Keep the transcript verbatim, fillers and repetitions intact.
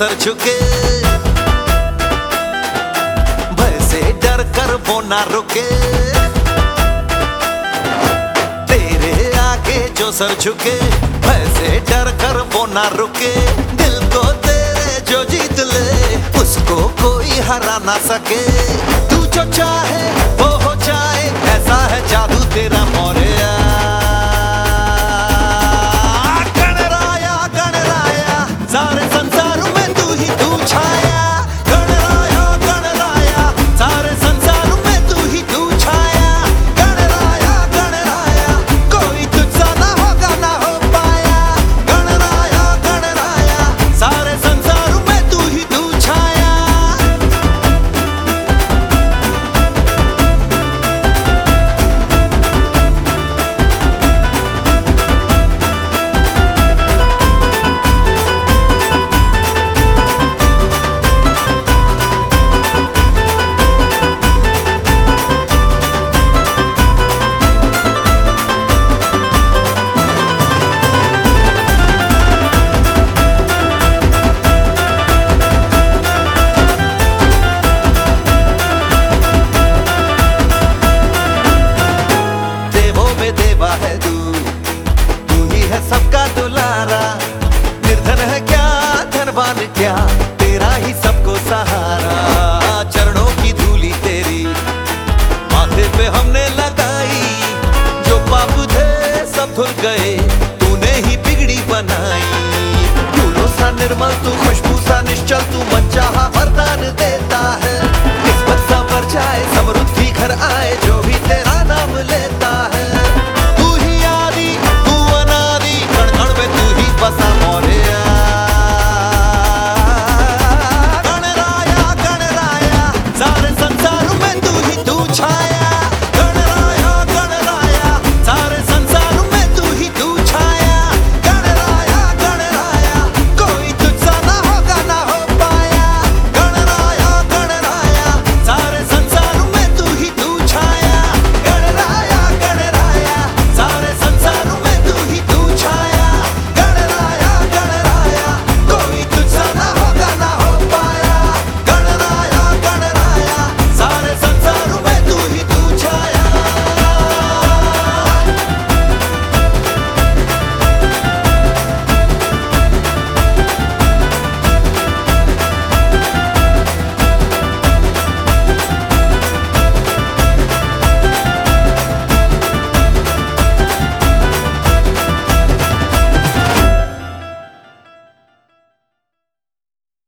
Sir झुके, भय से डर कर वो ना रुके। तेरे आगे जो सर झुके, भय से डर कर वो ना रुके। दिल को तेरे जो जीत ले, उसको कोई हरा ना सके। तू जो चाहे वो हो जाए, ऐसा है जादू तेरा मोरया। गणराया गणराया, सारे संसार में तू ही तू छाया। गणराया गणराया, सारे संसार में तू ही तू छाया। गणराया गणराया, कोई तुझसा ना होगा ना हो पाया। गणराया गणराया, सारे संसार में तू ही तू छाया। देवा है तू, तू ही है सबका दुलारा। निर्धन है क्या धनवान क्या, तेरा ही सबको सहारा। चरणों की धूली तेरी माथे पे हमने लगाई। जो पाप थे सब धुल गए, तूने ही बिगड़ी बनाई। फूलों सा निर्मल तू, खुशबू सा निश्चल तू, मनचाहा वरदान दे